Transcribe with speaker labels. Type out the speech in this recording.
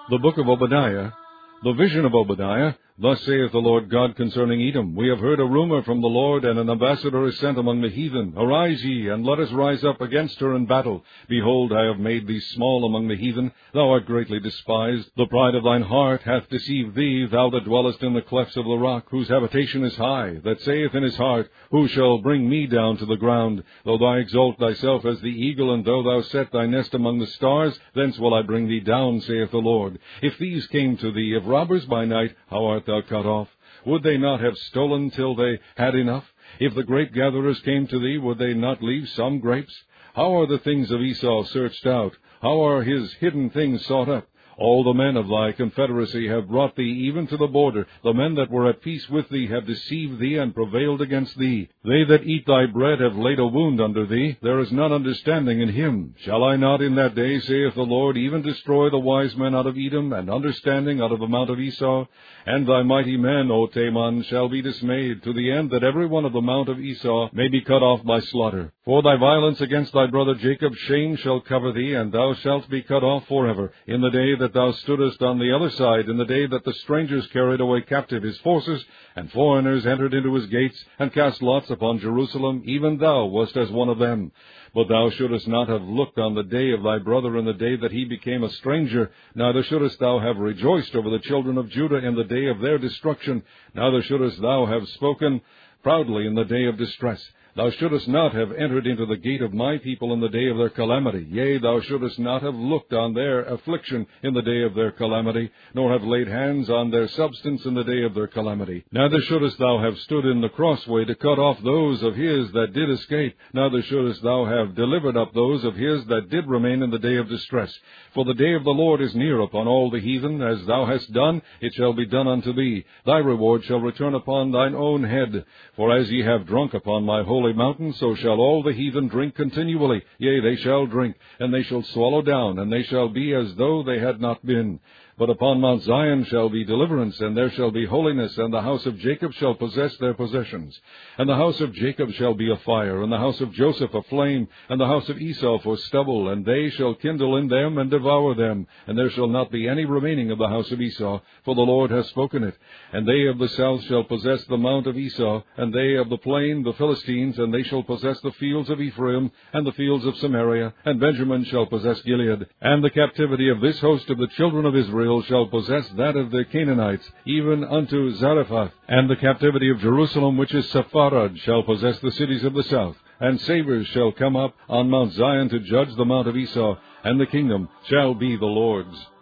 Speaker 1: The book of Obadiah, the vision of Obadiah. Thus saith the Lord God concerning Edom, We have heard a rumor from the Lord, and an ambassador is sent among the heathen. Arise ye, and let us rise up against her in battle. Behold, I have made thee small among the heathen. Thou art greatly despised. The pride of thine heart hath deceived thee, thou that dwellest in the clefts of the rock, whose habitation is high, that saith in his heart, Who shall bring me down to the ground? Though thou exalt thyself as the eagle, and though thou set thy nest among the stars, thence will I bring thee down, saith the Lord. If thieves came to thee, if robbers by night, how art thou cut off? Would they not have stolen till they had enough? If the grape gatherers came to thee, would they not leave some grapes? How are the things of Esau searched out? How are his hidden things sought up? All the men of thy confederacy have brought thee even to the border. The men that were at peace with thee have deceived thee and prevailed against thee. They that eat thy bread have laid a wound under thee. There is none understanding in him. Shall I not in that day, saith the Lord, even destroy the wise men out of Edom, and understanding out of the mount of Esau? And thy mighty men, O Teman, shall be dismayed, to the end that every one of the mount of Esau may be cut off by slaughter. For thy violence against thy brother Jacob, shame shall cover thee, and thou shalt be cut off forever. In the day that thou stoodest on the other side, in the day that the strangers carried away captive his forces, and foreigners entered into his gates, and cast lots upon Jerusalem, even thou wast as one of them. But thou shouldest not have looked on the day of thy brother in the day that he became a stranger, neither shouldest thou have rejoiced over the children of Judah in the day of their destruction, neither shouldest thou have spoken proudly in the day of distress. Thou shouldest not have entered into the gate of my people in the day of their calamity. Yea, thou shouldest not have looked on their affliction in the day of their calamity, nor have laid hands on their substance in the day of their calamity. Neither shouldest thou have stood in the crossway to cut off those of his that did escape, neither shouldest thou have delivered up those of his that did remain in the day of distress. For the day of the Lord is near upon all the heathen. As thou hast done, it shall be done unto thee. Thy reward shall return upon thine own head. For as ye have drunk upon my holy mountain, so shall all the heathen drink continually. Yea, they shall drink, and they shall swallow down, and they shall be as though they had not been. But upon Mount Zion shall be deliverance, and there shall be holiness, and the house of Jacob shall possess their possessions. And the house of Jacob shall be a fire, and the house of Joseph a flame, and the house of Esau for stubble, and they shall kindle in them and devour them. And there shall not be any remaining of the house of Esau, for the Lord hath spoken it. And they of the south shall possess the mount of Esau, and they of the plain the Philistines, and they shall possess the fields of Ephraim, and the fields of Samaria, and Benjamin shall possess Gilead. And the captivity of this host of the children of Israel shall possess that of the Canaanites, even unto Zarephath. And the captivity of Jerusalem, which is Sepharad, shall possess the cities of the south. And savers shall come up on Mount Zion to judge the mount of Esau, and the kingdom shall be the Lord's.